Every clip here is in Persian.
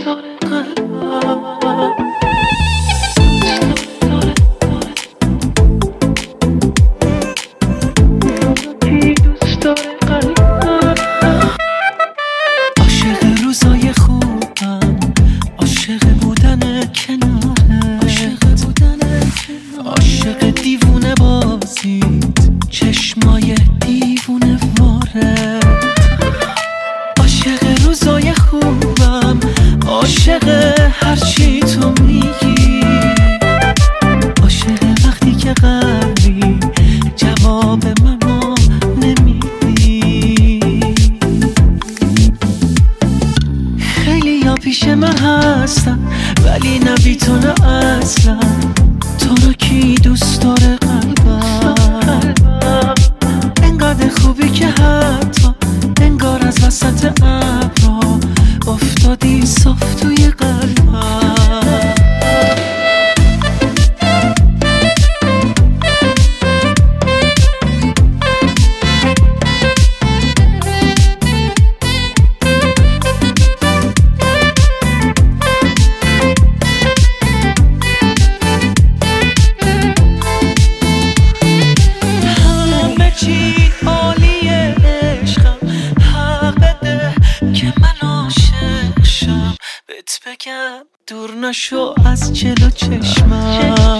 داره قلبم. کی دوست داره قلبم. عاشق روزای خوبم، عاشق بودن کنارت، عاشق دیوونه بازیت، چشمای دیوونه وارد. عاشق روزای خوبم، عاشق هرچی تو میگی، عاشق وقتی که قلبی جواب منو نمیدی. خیلی ها پیش من هستن ولی نه بی تو نه اصلا. تو رو کی دوست داره قلبم. انقدر خوبی که حتی انگار از وسط ابرا افتادی صاف توی قلبم. همه چی عالیه عشقم، حق بده که من عاشق شم. بهت بگم دور نشو از جلو چشمم.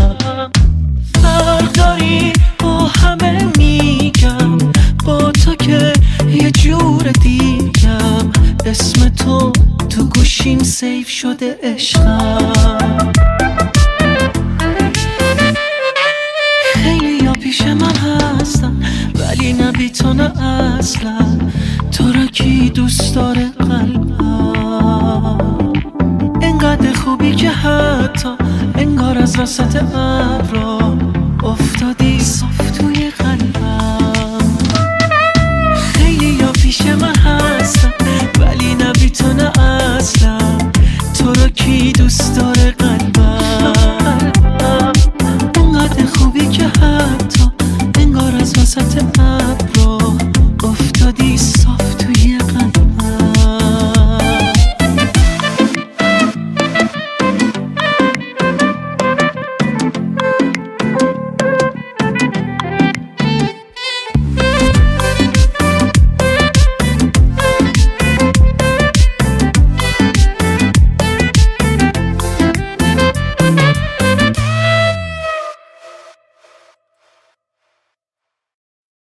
فرق داری با همه میگم، با تو که یه جور دیگم. اسم تو تو گوشیم سیف شده عشقم. خیلی ها پیش من هستن ولی نه بی تو نه اصلا. تو را کی دوست داره قلبم. انقدر خوبی که حتی انگار از وسط ابرا افتادی صاف توی قلبم. خیلی ها پیش من هستن ولی نه بی تو نه اصلا. تو را کی دوست داره قلبم. انقدر خوبی که حتی انگار از وسط ابرا